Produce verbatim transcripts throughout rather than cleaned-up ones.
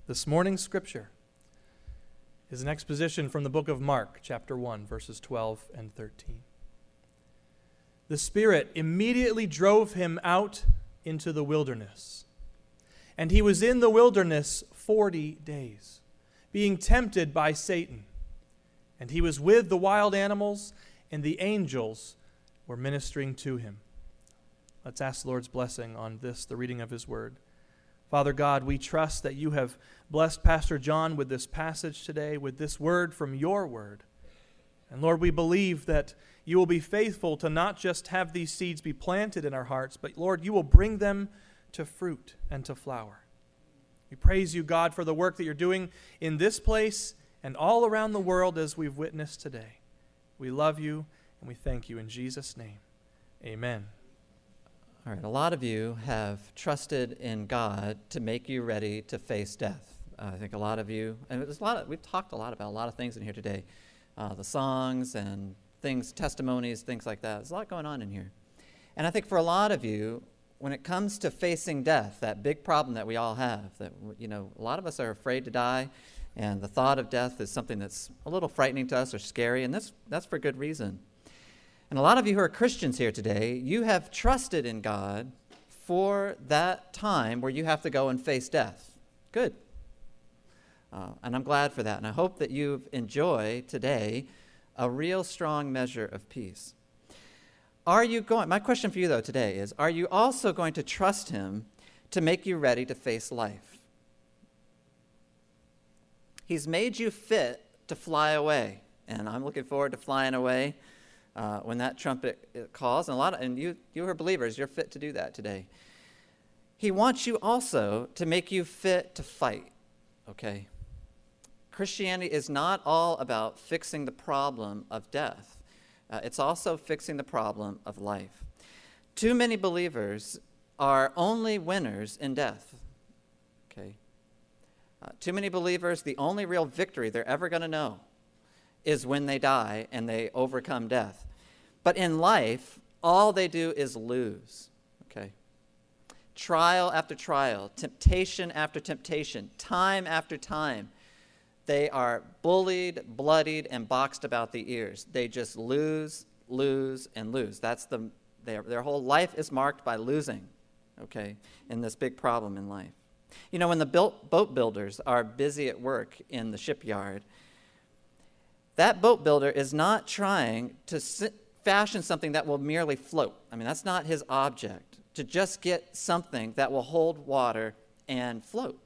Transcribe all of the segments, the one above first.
This morning's scripture is an exposition from the book of Mark, chapter one, verses twelve and thirteen. The Spirit immediately drove him out into the wilderness, and he was in the wilderness forty days, being tempted by Satan. And he was with the wild animals, and the angels were ministering to him. Let's ask the Lord's blessing on this, the reading of his word. Father God, we trust that you have blessed Pastor John with this passage today, with this word from your word. And Lord, we believe that you will be faithful to not just have these seeds be planted in our hearts, but Lord, you will bring them to fruit and to flower. We praise you, God, for the work that you're doing in this place and all around the world as we've witnessed today. We love you and we thank you in Jesus' name. Amen. All right, a lot of you have trusted in God to make you ready to face death. Uh, I think a lot of you, and there's a lot of, we've talked a lot about a lot of things in here today, uh, the songs and things, testimonies, things like that. There's a lot going on in here. And I think for a lot of you, when it comes to facing death, that big problem that we all have, that, you know, a lot of us are afraid to die, and the thought of death is something that's a little frightening to us or scary, and that's, that's for good reason. And a lot of you who are Christians here today, you have trusted in God for that time where you have to go and face death. Good. Uh, and I'm glad for that. And I hope that you enjoy today a real strong measure of peace. Are you going, my question for you though today is, are you also going to trust him to make you ready to face life? He's made you fit to fly away. And I'm looking forward to flying away. Uh, when that trumpet calls, and a lot of, and you, you are believers, you're fit to do that today. He wants you also to make you fit to fight, okay? Christianity is not all about fixing the problem of death. Uh, it's also fixing the problem of life. Too many believers are only winners in death, okay? Uh, too many believers, the only real victory they're ever going to know is when they die and they overcome death. But in life, all they do is lose, okay? Trial after trial, temptation after temptation, time after time, they are bullied, bloodied, and boxed about the ears. They just lose, lose, and lose. That's the, their, their whole life is marked by losing, okay, in this big problem in life. You know, when the built, boat builders are busy at work in the shipyard, that boat builder is not trying to sit, fashion something that will merely float. I mean, that's not his object, to just get something that will hold water and float.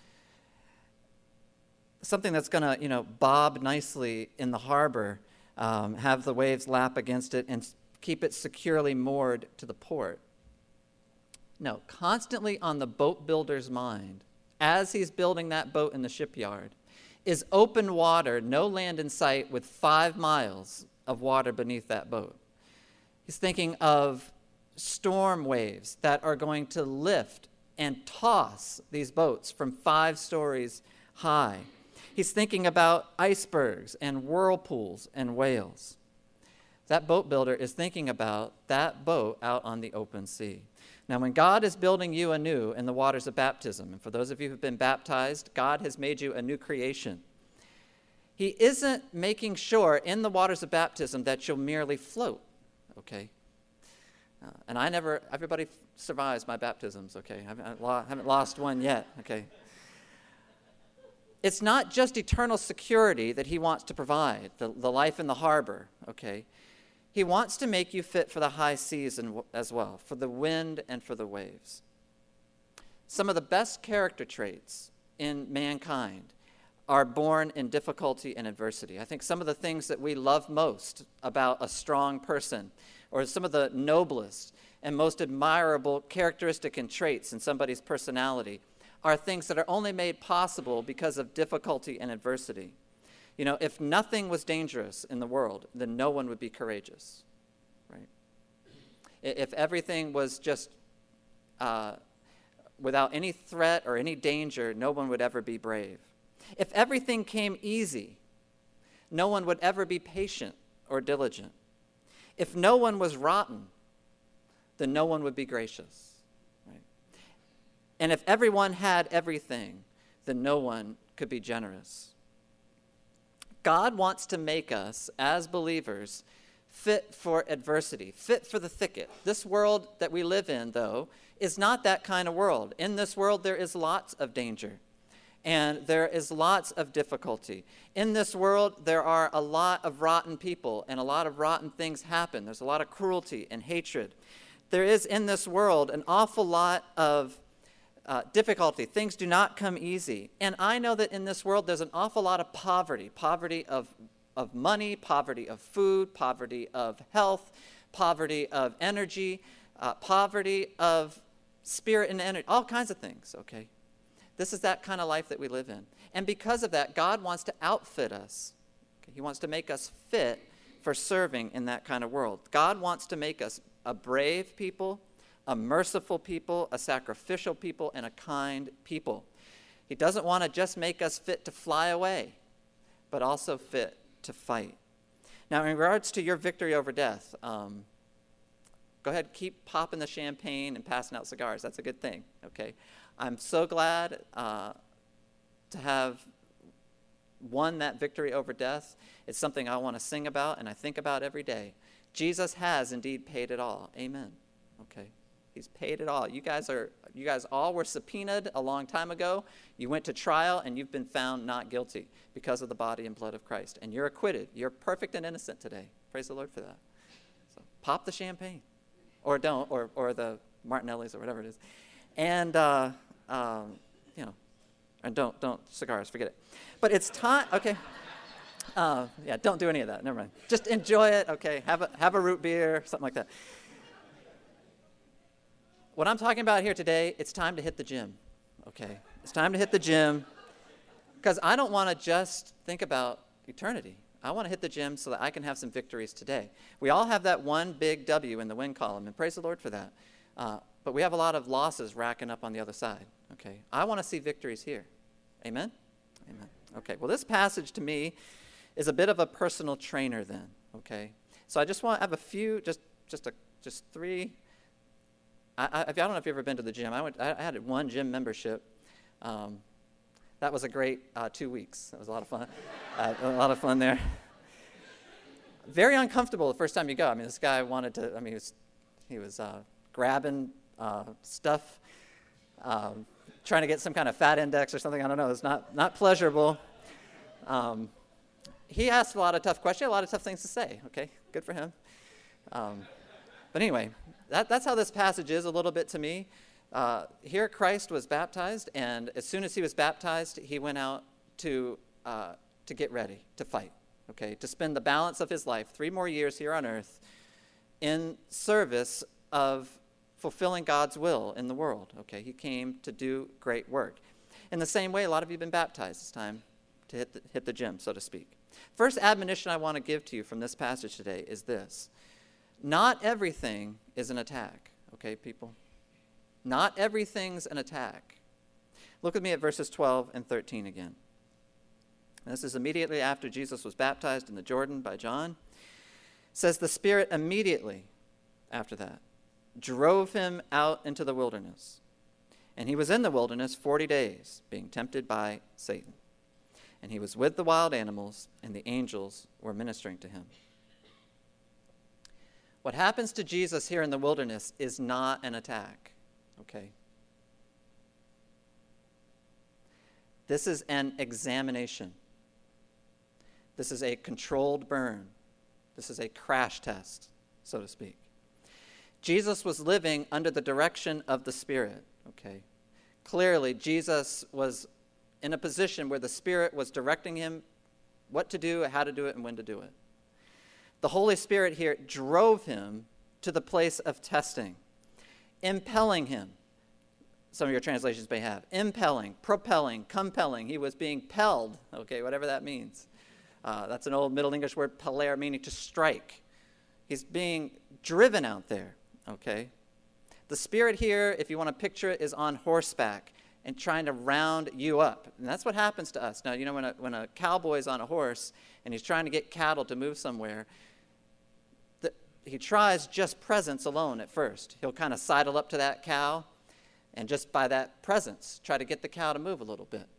Something that's going to, you know, bob nicely in the harbor, um, have the waves lap against it, and keep it securely moored to the port. No, constantly on the boat builder's mind, as he's building that boat in the shipyard, is open water, no land in sight, with five miles of water beneath that boat. He's thinking of storm waves that are going to lift and toss these boats from five stories high. He's thinking about icebergs and whirlpools and whales. That boat builder is thinking about that boat out on the open sea. Now, when God is building you anew in the waters of baptism, and for those of you who've been baptized, God has made you a new creation. He isn't making sure in the waters of baptism that you'll merely float, okay? Uh, and I never, everybody survives my baptisms, okay? I haven't, I haven't lost one yet, okay? It's not just eternal security that he wants to provide, the, the life in the harbor, okay? He wants to make you fit for the high seas and, as well, for the wind and for the waves. Some of the best character traits in mankind are born in difficulty and adversity. I think some of the things that we love most about a strong person, or some of the noblest and most admirable characteristic and traits in somebody's personality, are things that are only made possible because of difficulty and adversity. You know, if nothing was dangerous in the world, then no one would be courageous, right? If everything was just uh, without any threat or any danger, no one would ever be brave. If everything came easy, no one would ever be patient or diligent. If no one was rotten, then no one would be gracious, right? And if everyone had everything, then no one could be generous. God wants to make us, as believers, fit for adversity, fit for the thicket. This world that we live in, though, is not that kind of world. In this world, there is lots of danger, and there is lots of difficulty. In this world, there are a lot of rotten people, and a lot of rotten things happen. There's a lot of cruelty and hatred. There is in this world an awful lot of uh, difficulty. Things do not come easy. And I know that in this world, there's an awful lot of poverty, poverty of of money, poverty of food, poverty of health, poverty of energy, uh, poverty of spirit and energy, all kinds of things, okay? This is that kind of life that we live in. And because of that, God wants to outfit us. Okay? He wants to make us fit for serving in that kind of world. God wants to make us a brave people, a merciful people, a sacrificial people, and a kind people. He doesn't want to just make us fit to fly away, but also fit to fight. Now, in regards to your victory over death, um, go ahead, keep popping the champagne and passing out cigars. That's a good thing, okay? I'm so glad uh, to have won that victory over death. It's something I want to sing about and I think about every day. Jesus has indeed paid it all. Amen. Okay. He's paid it all. You guys are, you guys all were subpoenaed a long time ago. You went to trial and you've been found not guilty because of the body and blood of Christ. And you're acquitted. You're perfect and innocent today. Praise the Lord for that. So pop the champagne. Or don't, or, or the Martinellis or whatever it is. And, uh, um, you know, and don't, don't, cigars, forget it. But it's time, okay. Uh, yeah, don't do any of that. Never mind. Just enjoy it, okay. Have a, have a root beer, something like that. What I'm talking about here today, it's time to hit the gym, okay? It's time to hit the gym because I don't want to just think about eternity. I want to hit the gym so that I can have some victories today. We all have that one big W in the win column, and praise the Lord for that. Uh, but we have a lot of losses racking up on the other side, okay? I want to see victories here. Amen? Amen. Okay, well, this passage to me is a bit of a personal trainer then, okay? So I just want to have a few, just, just, a, just three... I, I, I don't know if you've ever been to the gym. I, went, I, I had one gym membership. Um, that was a great uh, two weeks. That was a lot of fun. uh, a lot of fun there. Very uncomfortable the first time you go. I mean, this guy wanted to, I mean, he was, he was uh, grabbing uh, stuff, um, trying to get some kind of fat index or something. I don't know. It's not, not pleasurable. Um, he asked a lot of tough questions, a lot of tough things to say. Okay, good for him. Um, but anyway, That, that's how this passage is a little bit to me. Uh, here Christ was baptized, and as soon as he was baptized, he went out to, uh, to get ready, to fight, okay, to spend the balance of his life, three more years here on earth, in service of fulfilling God's will in the world, okay? He came to do great work. In the same way, a lot of you have been baptized. It's time to hit the, hit the gym, so to speak. First admonition I want to give to you from this passage today is this. Not everything is an attack, okay, people? Not everything's an attack. Look with me at verses twelve and thirteen again. This is immediately after Jesus was baptized in the Jordan by John. It says, the Spirit immediately after that drove him out into the wilderness. And he was in the wilderness forty days, being tempted by Satan. And he was with the wild animals, and the angels were ministering to him. What happens to Jesus here in the wilderness is not an attack, okay? This is an examination. This is a controlled burn. This is a crash test, so to speak. Jesus was living under the direction of the Spirit, okay? Clearly, Jesus was in a position where the Spirit was directing him what to do, how to do it, and when to do it. The Holy Spirit here drove him to the place of testing, impelling him. Some of your translations may have. Impelling, propelling, compelling. He was being pelled, okay, whatever that means. Uh, that's an old Middle English word, peller, meaning to strike. He's being driven out there, okay? The Spirit here, if you want to picture it, is on horseback and trying to round you up. And that's what happens to us. Now, you know, when a, when a cowboy's on a horse and he's trying to get cattle to move somewhere, he tries just presence alone at first. He'll kind of sidle up to that cow and just by that presence try to get the cow to move a little bit.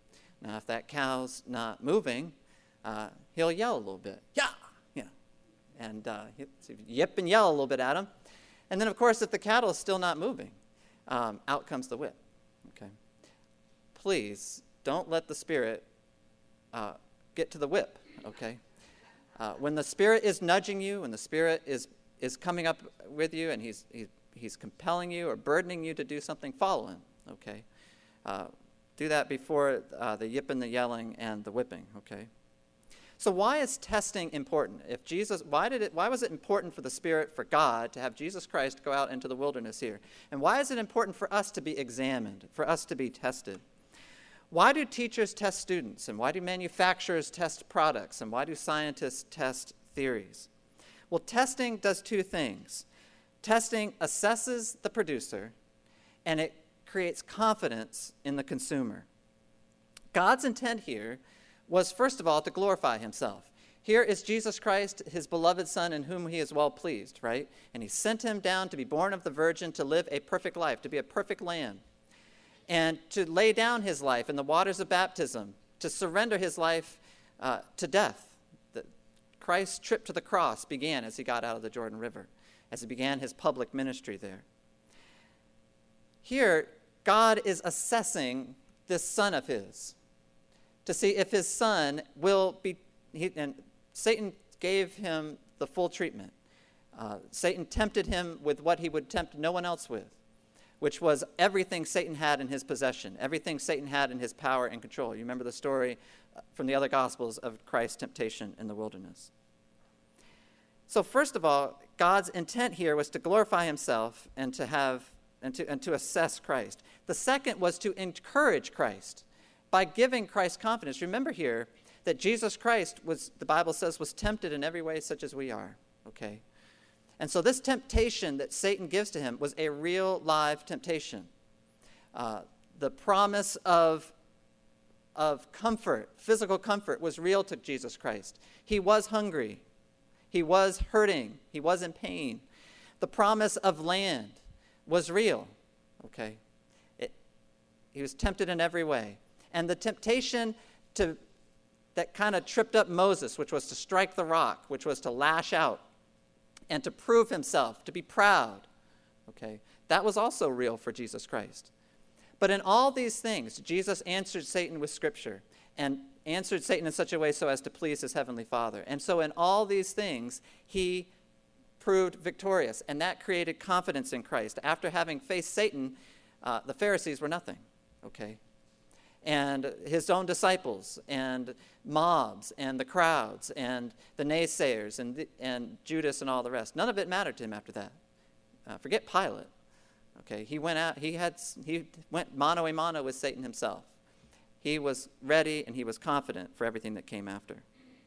Now, if that cow's not moving, uh, he'll yell a little bit. Yeah, yeah. And uh, he'll yip and yell a little bit at him. And then, of course, if the cattle is still not moving, um, out comes the whip. Okay. Please don't let the Spirit uh, get to the whip. Okay. Uh, when the Spirit is nudging you, when the Spirit is is coming up with you, and he's he's he's compelling you or burdening you to do something, follow him. Okay. Uh, do that before uh, the yipping, the yelling, and the whipping. Okay. So why is testing important? If Jesus, why did it? Why was it important for the Spirit, for God, to have Jesus Christ go out into the wilderness here? And why is it important for us to be examined, for us to be tested? Why do teachers test students? And why do manufacturers test products? And why do scientists test theories? Well, testing does two things. Testing assesses the producer, and it creates confidence in the consumer. God's intent here was, first of all, to glorify himself. Here is Jesus Christ, his beloved Son, in whom he is well pleased, right? And he sent him down to be born of the Virgin, to live a perfect life, to be a perfect lamb, and to lay down his life in the waters of baptism, to surrender his life uh, to death. The, Christ's trip to the cross began as he got out of the Jordan River, as he began his public ministry there. Here, God is assessing this Son of his to see if his Son will be, he, and Satan gave him the full treatment. Uh, Satan tempted him with what he would tempt no one else with, which was everything Satan had in his possession, everything Satan had in his power and control. You remember the story from the other Gospels of Christ's temptation in the wilderness. So first of all, God's intent here was to glorify himself and to have and to, and to assess Christ. The second was to encourage Christ by giving Christ confidence. Remember here that Jesus Christ was, the Bible says, was tempted in every way such as we are, okay? And so this temptation that Satan gives to him was a real, live temptation. Uh, the promise of, of comfort, physical comfort, was real to Jesus Christ. He was hungry. He was hurting. He was in pain. The promise of land was real, okay? It, he was tempted in every way. And the temptation to that kind of tripped up Moses, which was to strike the rock, which was to lash out, and to prove himself, to be proud, okay? That was also real for Jesus Christ. But in all these things, Jesus answered Satan with Scripture and answered Satan in such a way so as to please his heavenly Father. And so in all these things, he proved victorious, and that created confidence in Christ. After having faced Satan, uh, the Pharisees were nothing, okay? And his own disciples, and mobs, and the crowds, and the naysayers, and, the, and Judas, and all the rest. None of it mattered to him after that. Uh, forget Pilate. Okay, he went out. He had. He went mano a mano with Satan himself. He was ready and he was confident for everything that came after.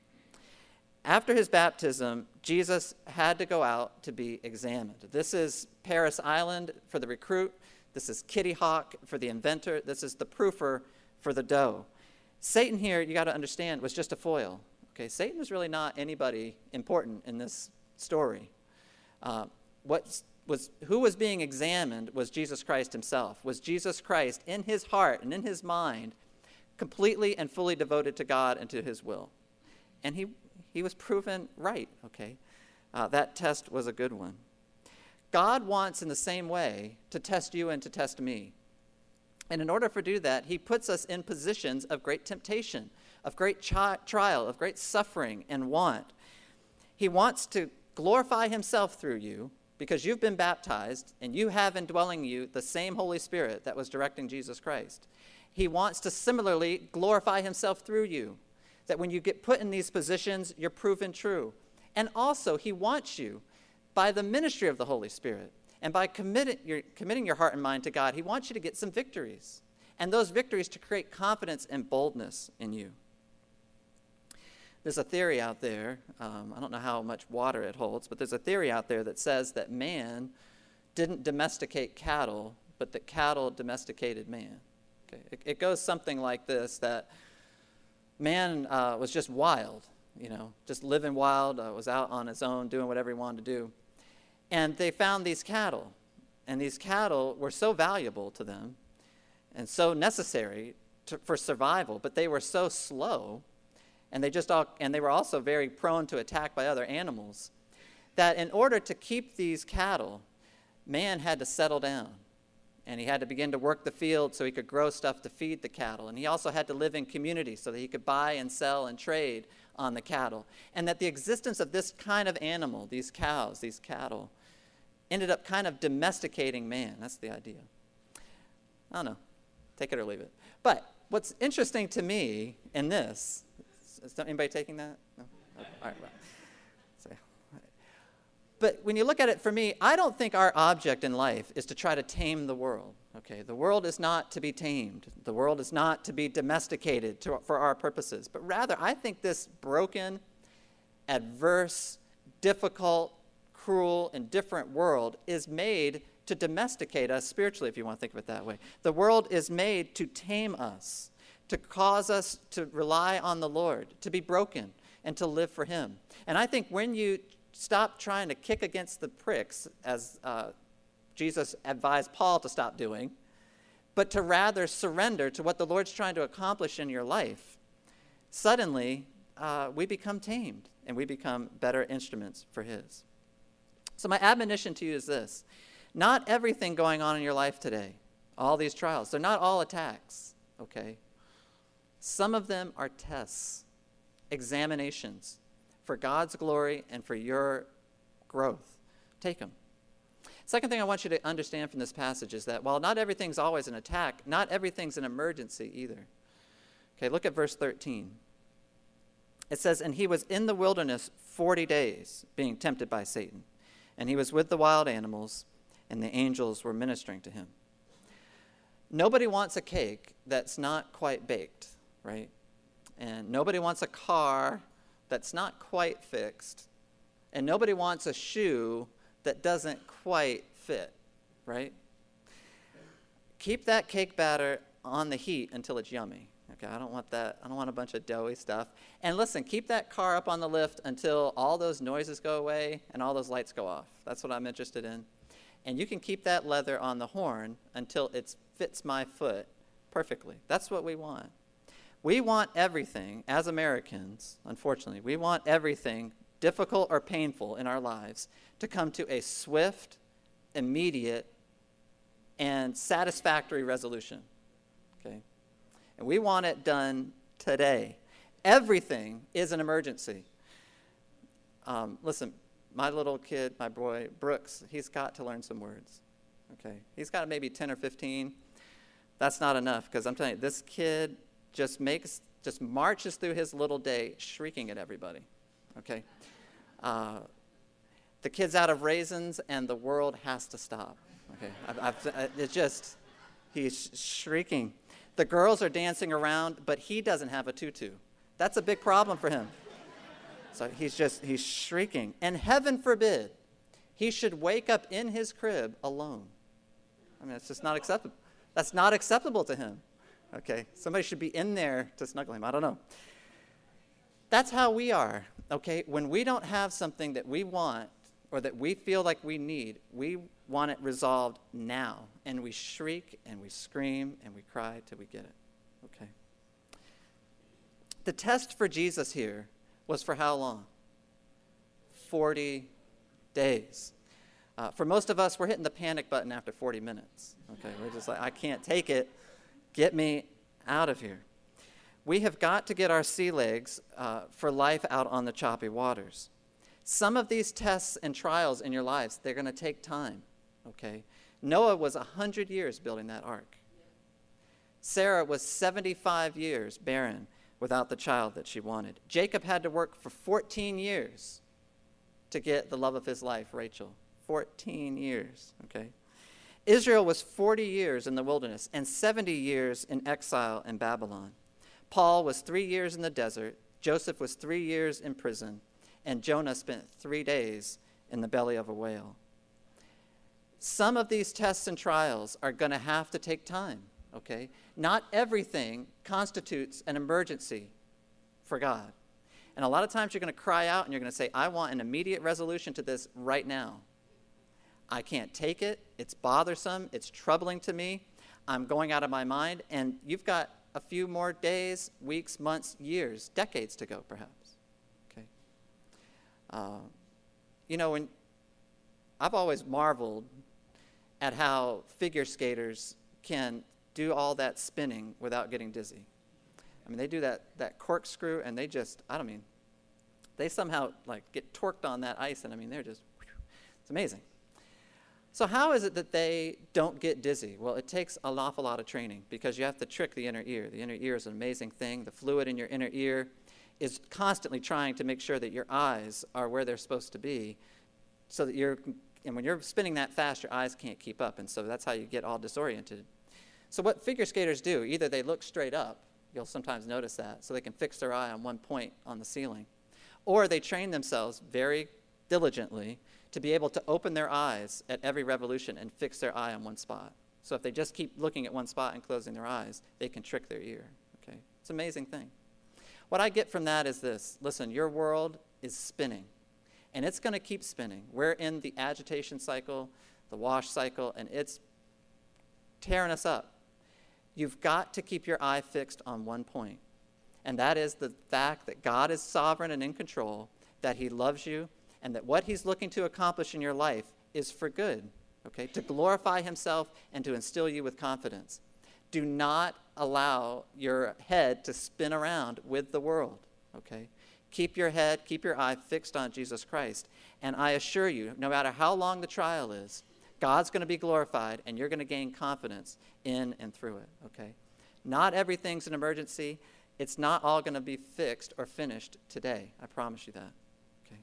After his baptism, Jesus had to go out to be examined. This is Paris Island for the recruit. This is Kitty Hawk for the inventor. This is the proofer for the dough. Satan here, you got to understand, was just a foil. Okay, Satan was really not anybody important in this story. Uh, what was who was being examined was Jesus Christ himself. Was Jesus Christ in his heart and in his mind completely and fully devoted to God and to his will? And he he was proven right. Okay, uh, that test was a good one. God wants in the same way to test you and to test me. And in order for do that, he puts us in positions of great temptation, of great chi- trial, of great suffering and want. He wants to glorify himself through you because you've been baptized and you have indwelling you the same Holy Spirit that was directing Jesus Christ. He wants to similarly glorify himself through you, that when you get put in these positions, you're proven true. And also, he wants you, by the ministry of the Holy Spirit, and by committing your, committing your heart and mind to God, he wants you to get some victories. And those victories to create confidence and boldness in you. There's a theory out there, um, I don't know how much water it holds, but there's a theory out there that says that man didn't domesticate cattle, but that cattle domesticated man. Okay. It, it goes something like this, that man uh, was just wild, you know, just living wild, uh, was out on his own, doing whatever he wanted to do. And they found these cattle, and these cattle were so valuable to them and so necessary to, for survival, but they were so slow, and they just all, and they were also very prone to attack by other animals, that in order to keep these cattle, man had to settle down. And he had to begin to work the field so he could grow stuff to feed the cattle. And he also had to live in community so that he could buy and sell and trade on the cattle. And that the existence of this kind of animal, these cows, these cattle, ended up kind of domesticating man. That's the idea. I don't know. Take it or leave it. But what's interesting to me in this, is anybody taking that? No? All right, well. But when you look at it, for me, I don't think our object in life is to try to tame the world. Okay, the world is not to be tamed. The world is not to be domesticated to, for our purposes. But rather, I think this broken, adverse, difficult, cruel, and different world is made to domesticate us spiritually, if you want to think of it that way. The world is made to tame us, to cause us to rely on the Lord, to be broken, and to live for Him. And I think when you stop trying to kick against the pricks, as uh, Jesus advised Paul to stop doing, but to rather surrender to what the Lord's trying to accomplish in your life, suddenly uh, we become tamed and we become better instruments for His. So my admonition to you is this. Not everything going on in your life today, all these trials, they're not all attacks, okay? Some of them are tests, examinations, for God's glory and for your growth. Take them. Second thing I want you to understand from this passage is that while not everything's always an attack, not everything's an emergency either. Okay, look at verse thirteen. It says, "And he was in the wilderness forty days, being tempted by Satan. And he was with the wild animals, and the angels were ministering to him." Nobody wants a cake that's not quite baked, right? And nobody wants a car that's not quite fixed, and nobody wants a shoe that doesn't quite fit, right? Keep that cake batter on the heat until it's yummy. Okay, I don't want that. I don't want a bunch of doughy stuff. And listen, keep that car up on the lift until all those noises go away and all those lights go off. That's what I'm interested in. And you can keep that leather on the horn until it fits my foot perfectly. That's what we want. We want everything, as Americans, unfortunately, we want everything, difficult or painful in our lives, to come to a swift, immediate, and satisfactory resolution, okay? And we want it done today. Everything is an emergency. Um, listen, my little kid, my boy, Brooks, he's got to learn some words, okay? He's got maybe ten or fifteen. That's not enough, because I'm telling you, this kid just makes, just marches through his little day shrieking at everybody, okay? Uh, the kid's out of raisins, and the world has to stop, okay? I've, I've, it's just, he's shrieking. The girls are dancing around, but he doesn't have a tutu. That's a big problem for him. So he's just, he's shrieking. And heaven forbid, he should wake up in his crib alone. I mean, it's just not acceptable. That's not acceptable to him. Okay, somebody should be in there to snuggle him. I don't know. That's how we are, okay? When we don't have something that we want or that we feel like we need, we want it resolved now. And we shriek and we scream and we cry till we get it, okay? The test for Jesus here was for how long? forty days. Uh, for most of us, we're hitting the panic button after forty minutes, okay? We're just like, I can't take it. Get me out of here. We have got to get our sea legs uh, for life out on the choppy waters. Some of these tests and trials in your lives, they're going to take time, okay? Noah was one hundred years building that ark. Sarah was seventy-five years barren without the child that she wanted. Jacob had to work for fourteen years to get the love of his life, Rachel. fourteen years, okay? Israel was forty years in the wilderness and seventy years in exile in Babylon. Paul was three years in the desert. Joseph was three years in prison. And Jonah spent three days in the belly of a whale. Some of these tests and trials are going to have to take time, okay? Not everything constitutes an emergency for God. And a lot of times you're going to cry out and you're going to say, I want an immediate resolution to this right now. I can't take it. It's bothersome. It's troubling to me. I'm going out of my mind. And you've got a few more days, weeks, months, years, decades to go, perhaps. Okay. Uh, you know, when I've always marveled at how figure skaters can do all that spinning without getting dizzy. I mean, they do that, that corkscrew, and they just, I don't mean, they somehow, like, get torqued on that ice, and I mean, they're just, whew, it's amazing. So how is it that they don't get dizzy? Well, it takes an awful lot of training, because you have to trick the inner ear. The inner ear is an amazing thing. The fluid in your inner ear is constantly trying to make sure that your eyes are where they're supposed to be, so that you're, and when you're spinning that fast, your eyes can't keep up, and so that's how you get all disoriented. So what figure skaters do, either they look straight up, you'll sometimes notice that, so they can fix their eye on one point on the ceiling, or they train themselves very diligently to be able to open their eyes at every revolution and fix their eye on one spot. So if they just keep looking at one spot and closing their eyes, they can trick their ear. Okay? It's an amazing thing. What I get from that is this. Listen, your world is spinning, and it's going to keep spinning. We're in the agitation cycle, the wash cycle, and it's tearing us up. You've got to keep your eye fixed on one point, and that is the fact that God is sovereign and in control, that he loves you, and that what he's looking to accomplish in your life is for good, okay, to glorify himself and to instill you with confidence. Do not allow your head to spin around with the world, okay? Keep your head, keep your eye fixed on Jesus Christ, and I assure you, no matter how long the trial is, God's going to be glorified, and you're going to gain confidence in and through it, okay? Not everything's an emergency. It's not all going to be fixed or finished today. I promise you that, okay?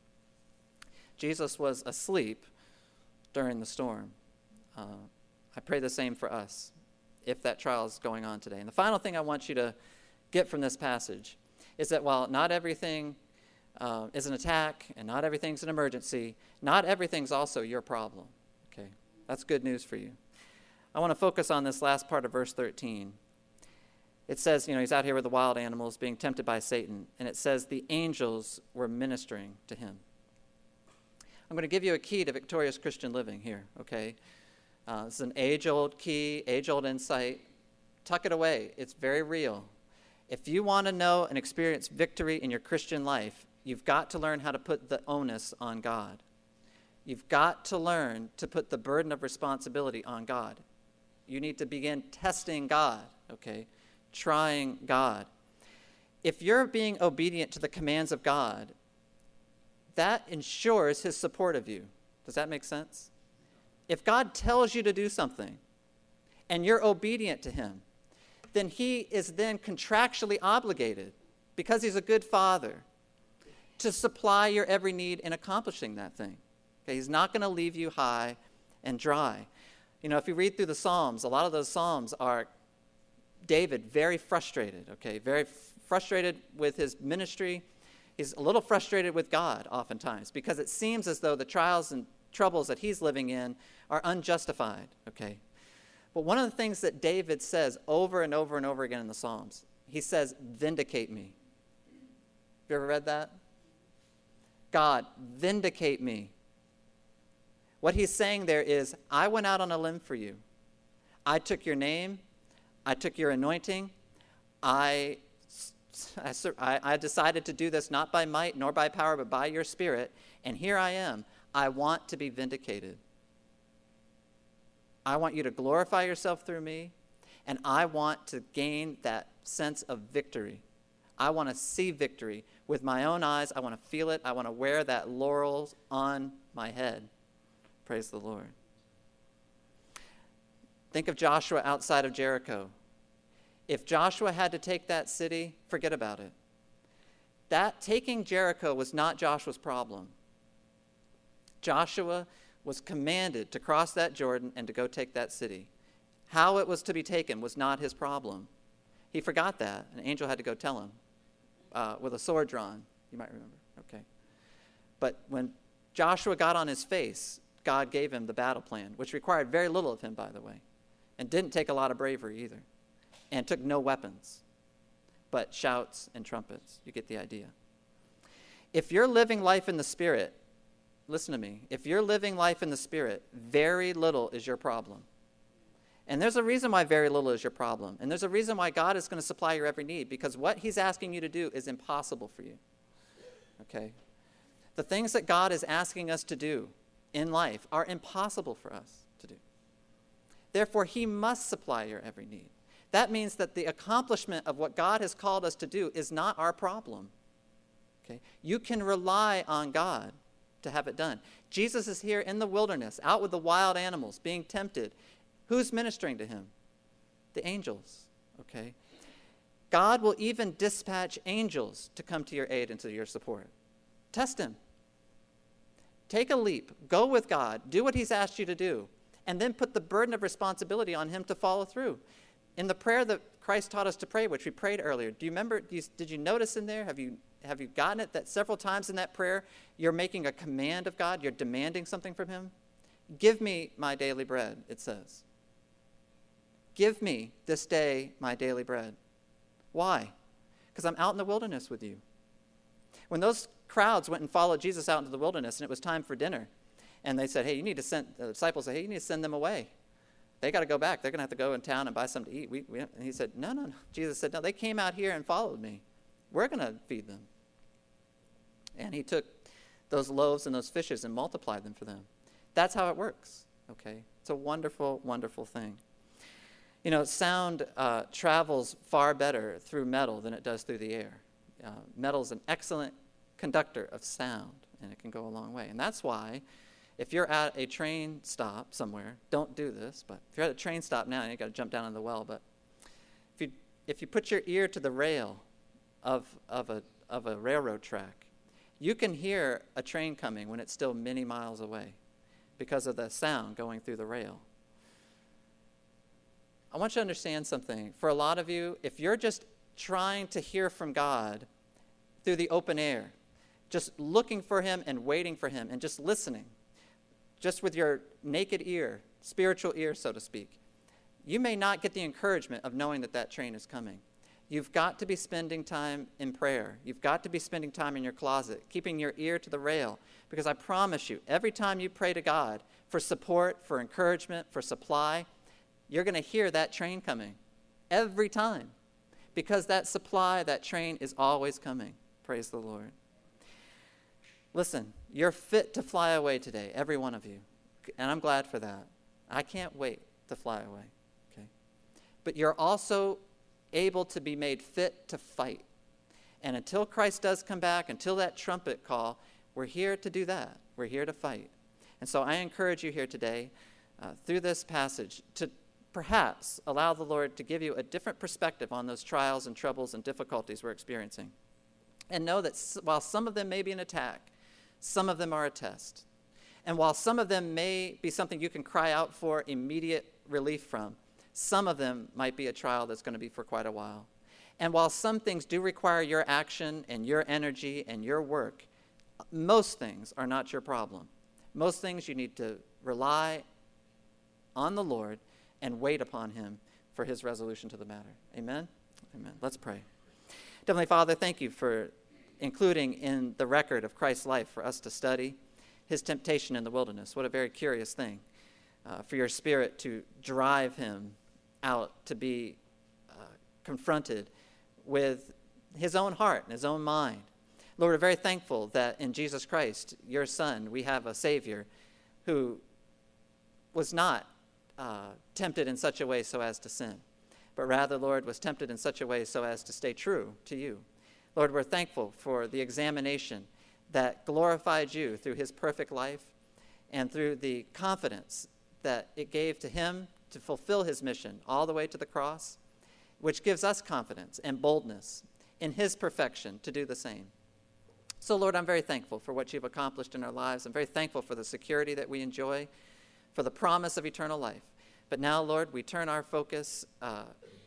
Jesus was asleep during the storm. Uh, I pray the same for us if that trial is going on today. And the final thing I want you to get from this passage is that while not everything uh, is an attack and not everything's an emergency, not everything's also your problem. Okay, that's good news for you. I want to focus on this last part of verse thirteen. It says, you know, he's out here with the wild animals being tempted by Satan, and it says the angels were ministering to him. I'm going to give you a key to victorious Christian living here, okay? Uh, this is an age-old key, age-old insight. Tuck it away. It's very real. If you want to know and experience victory in your Christian life, you've got to learn how to put the onus on God. You've got to learn to put the burden of responsibility on God. You need to begin testing God, okay? Trying God. If you're being obedient to the commands of God, that ensures his support of you. Does that make sense? If God tells you to do something and you're obedient to him, then he is then contractually obligated, because he's a good father, to supply your every need in accomplishing that thing. Okay, he's not going to leave you high and dry. You know, if you read through the Psalms, a lot of those Psalms are David very frustrated, okay, very f- frustrated with his ministry. He's a little frustrated with God oftentimes, because it seems as though the trials and troubles that he's living in are unjustified, okay? But one of the things that David says over and over and over again in the Psalms, he says, vindicate me. Have you ever read that? God, vindicate me. What he's saying there is, I went out on a limb for you. I took your name. I took your anointing. I, I, I decided to do this not by might nor by power, but by your Spirit. And here I am. I want to be vindicated. I want you to glorify yourself through me, and I want to gain that sense of victory. I want to see victory with my own eyes. I want to feel it. I want to wear that laurels on my head. Praise the Lord. Think of Joshua outside of Jericho. If Joshua had to take that city, forget about it. That taking Jericho was not Joshua's problem. Joshua was commanded to cross that Jordan and to go take that city. How it was to be taken was not his problem. He forgot that. An angel had to go tell him uh, with a sword drawn. You might remember. Okay. But when Joshua got on his face, God gave him the battle plan, which required very little of him, by the way, and didn't take a lot of bravery either, and took no weapons, but shouts and trumpets. You get the idea. If you're living life in the Spirit, listen to me, if you're living life in the Spirit, very little is your problem. And there's a reason why very little is your problem. And there's a reason why God is going to supply your every need, because what he's asking you to do is impossible for you. Okay? The things that God is asking us to do in life are impossible for us to do. Therefore, he must supply your every need. That means that the accomplishment of what God has called us to do is not our problem. Okay? You can rely on God to have it done. Jesus is here in the wilderness, out with the wild animals, being tempted. Who's ministering to him? The angels. Okay? God will even dispatch angels to come to your aid and to your support. Test him. Take a leap. Go with God. Do what he's asked you to do. And then put the burden of responsibility on him to follow through. In the prayer that Christ taught us to pray, which we prayed earlier, do you remember, do you, did you notice in there, have you, have you gotten it, that several times in that prayer, you're making a command of God, you're demanding something from him? Give me my daily bread, it says. Give me this day my daily bread. Why? Because I'm out in the wilderness with you. When those crowds went and followed Jesus out into the wilderness and it was time for dinner, and they said, hey, you need to send, the disciples said, hey, you need to send them away. They got to go back. They're going to have to go in town and buy something to eat. We, we, and he said, no, no, no. Jesus said, no, they came out here and followed me. We're going to feed them. And he took those loaves and those fishes and multiplied them for them. That's how it works, okay? It's a wonderful, wonderful thing. You know, sound uh, travels far better through metal than it does through the air. Uh, metal is an excellent conductor of sound, and it can go a long way. And that's why if you're at a train stop somewhere, don't do this, but if you're at a train stop now, you've got to jump down in the well, but if you if you put your ear to the rail of, of, a, of a railroad track, you can hear a train coming when it's still many miles away because of the sound going through the rail. I want you to understand something. For a lot of you, if you're just trying to hear from God through the open air, just looking for him and waiting for him and just listening, just with your naked ear, spiritual ear, so to speak, you may not get the encouragement of knowing that that train is coming. You've got to be spending time in prayer. You've got to be spending time in your closet, keeping your ear to the rail, because I promise you, every time you pray to God for support, for encouragement, for supply, you're going to hear that train coming every time, because that supply, that train is always coming. Praise the Lord. Listen, you're fit to fly away today, every one of you, and I'm glad for that. I can't wait to fly away, okay? But you're also able to be made fit to fight. And until Christ does come back, until that trumpet call, we're here to do that. We're here to fight. And so I encourage you here today, uh, through this passage, to perhaps allow the Lord to give you a different perspective on those trials and troubles and difficulties we're experiencing. And know that while some of them may be an attack, some of them are a test. And while some of them may be something you can cry out for immediate relief from, some of them might be a trial that's going to be for quite a while. And while some things do require your action and your energy and your work, most things are not your problem. Most things you need to rely on the Lord and wait upon him for his resolution to the matter. Amen? Amen. Let's pray. Heavenly Father, thank you for including in the record of Christ's life for us to study his temptation in the wilderness. What a very curious thing uh, for your Spirit to drive him out to be uh, confronted with his own heart and his own mind. Lord, we're very thankful that in Jesus Christ, your Son, we have a Savior who was not uh, tempted in such a way so as to sin, but rather, Lord, was tempted in such a way so as to stay true to you. Lord, we're thankful for the examination that glorified you through his perfect life and through the confidence that it gave to him to fulfill his mission all the way to the cross, which gives us confidence and boldness in his perfection to do the same. So, Lord, I'm very thankful for what you've accomplished in our lives. I'm very thankful for the security that we enjoy, for the promise of eternal life. But now, Lord, we turn our focus uh,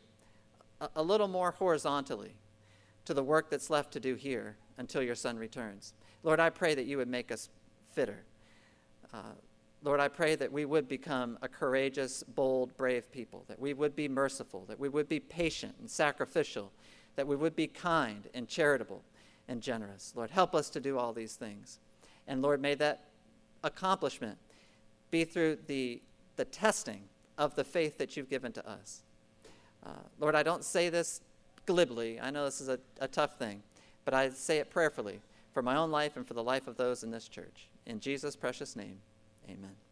a, a little more horizontally to the work that's left to do here until your Son returns. Lord, I pray that you would make us fitter. Uh, Lord, I pray that we would become a courageous, bold, brave people, that we would be merciful, that we would be patient and sacrificial, that we would be kind and charitable and generous. Lord, help us to do all these things. And Lord, may that accomplishment be through the, the testing of the faith that you've given to us. Uh, Lord, I don't say this glibly. I know this is a, a tough thing, but I say it prayerfully for my own life and for the life of those in this church. In Jesus' precious name, amen.